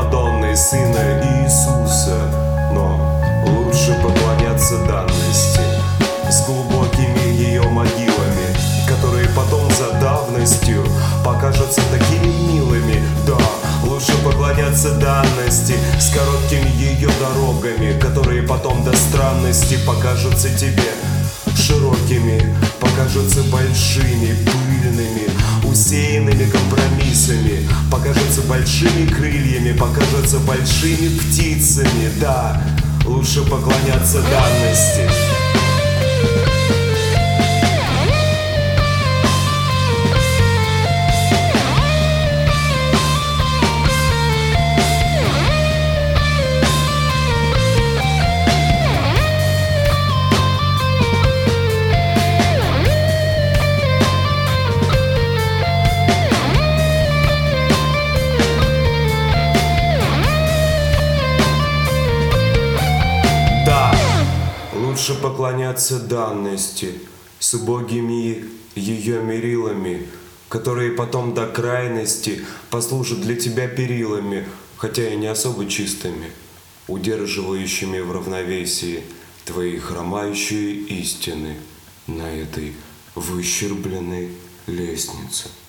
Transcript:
Мадонны, Сына Иисуса. Но лучше поклоняться данности с глубокими ее могилами, которые потом за давностью покажутся такими милыми. Да, лучше поклоняться данности с короткими ее дорогами, которые потом до странности покажутся тебе широкими, покажутся большими, пыльными, усеянными компромиссами, покажутся большими крыльями, покажутся большими птицами. Да, лучше поклоняться данности. Лучше поклоняться данности с убогими ее мерилами, которые потом до крайности послужат для тебя перилами, хотя и не особо чистыми, удерживающими в равновесии твои хромающие истины на этой выщербленной лестнице.